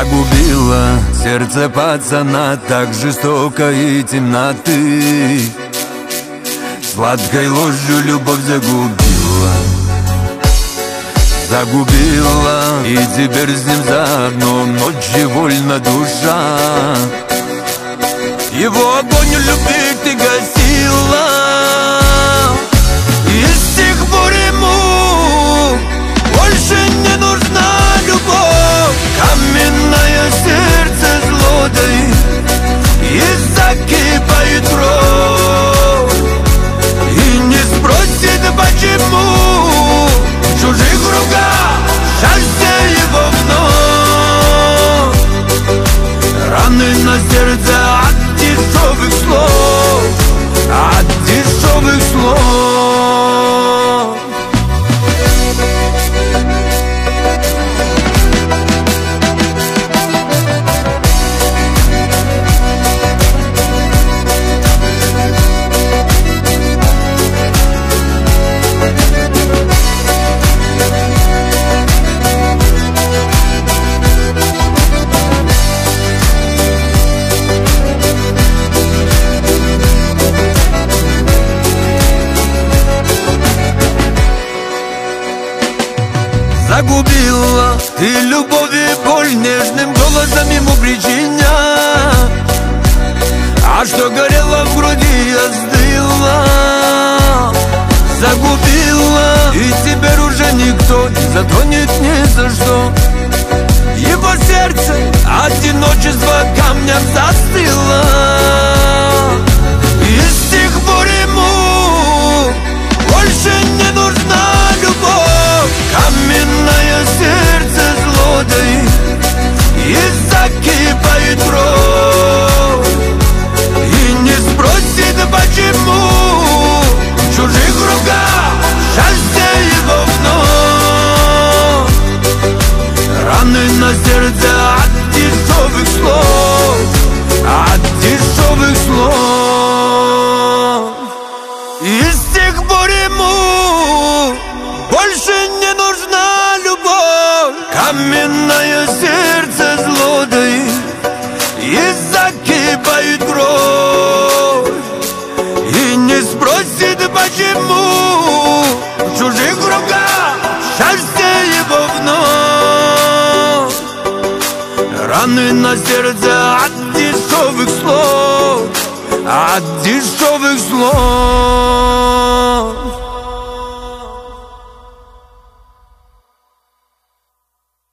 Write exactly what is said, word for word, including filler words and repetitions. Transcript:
Загубила сердце пацана так жестоко и темноты. Сладкой ложью любовь загубила. Загубила, и теперь с ним заодно ночью вольна душа. Его огонь любви ты гасила, и с тех пор ему больше не нужна любовь. Каменное сердце зло таит, и закипает кровь, и не спросит почему. В чужих руках счастье его вновь. Раны на сердце от дешевых слов, от дешевых слов. Загубила ты любовь и боль, нежным голосом ему причиня. А что горело в груди, остыло. Загубила, и теперь уже никто не затронет ни за что. Его сердце одиночество камнем застыло, и с тех пор ему больше не нужна любовь. Каменное сердце зло таит, и закипает кровь, и не спросит почему. В чужих руках счастье его вновь. Раны на сердце от дешевых слов, от дешевых слов. И с тех пор ему больше не нужна любовь. Каменное сердце зло таит, и закипает кровь, и не спросит почему. В чужих руках счастье его вновь. Раны на сердце от дешевых слов, от дешевых слов.